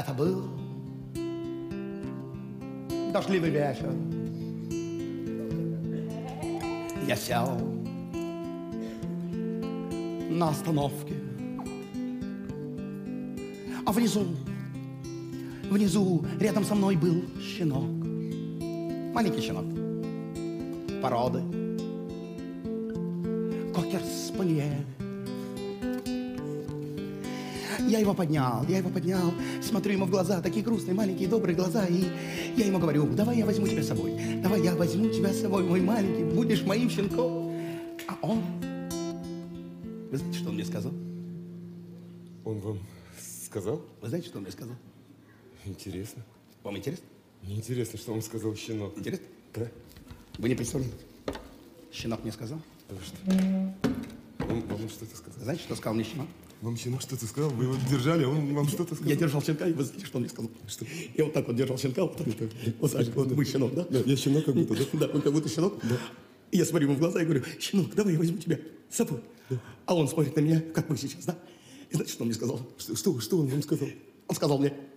Это был дождливый вечер. Я сел на остановке, а внизу рядом со мной был щенок. Маленький щенок породы кокер-спаниель. Я его поднял, смотрю ему в глаза, такие грустные, маленькие, добрые глаза, и я ему говорю: давай я возьму тебя с собой, давай я возьму тебя с собой, мой маленький, будешь моим щенком. А он, вы знаете, что он мне сказал? Он вам сказал? Вы знаете, что он мне сказал? Интересно. Вам интересно? Мне интересно, что вам сказал щенок. Интересно? Да. Вы не представляете. Щенок мне сказал. Да вы что? Он вам что-то сказал? Знаете, что сказал мне щенок? Вам щенок что-то сказал? Вы его держали, а он вам что-то сказал? Я держал щенка, и вы знаете, что он мне сказал? Что? Я вот так вот держал щенка, вот так вот так, вот вы щенок, да? Да, я щенок как будто, да? Да, вы как будто щенок. Да. И я смотрю ему в глаза и говорю: щенок, давай я возьму тебя с собой. Да. А он смотрит на меня, как вы сейчас, да? И знаете, что он мне сказал? Что он вам сказал? Он сказал мне: